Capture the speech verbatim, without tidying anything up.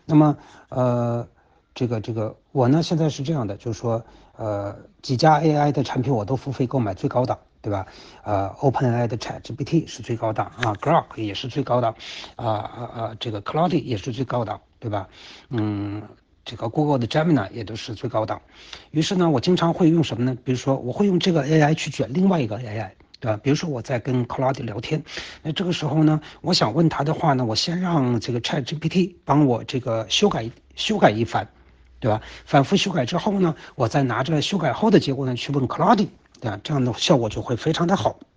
那么呃，这个这个我呢现在是这样的，就是说呃几家 A I 的产品我都付费购买最高档，对吧？呃，OpenAI 的 ChatGPT 是最高档啊，Grok 也是最高档，啊啊啊，这个 Claude 也是最高档，对吧？嗯。这个 Google 的 Gemini 也都是最高档，于是呢，我经常会用什么呢？比如说，我会用这个 A I 去卷另外一个 A I，对吧？比如说我在跟 Claude 聊天，那这个时候呢，我想问他的话呢，我先让这个 ChatGPT 帮我这个修改修改一番，对吧？反复修改之后呢，我再拿着修改后的结果呢去问 Claude，对吧？这样的效果就会非常的好。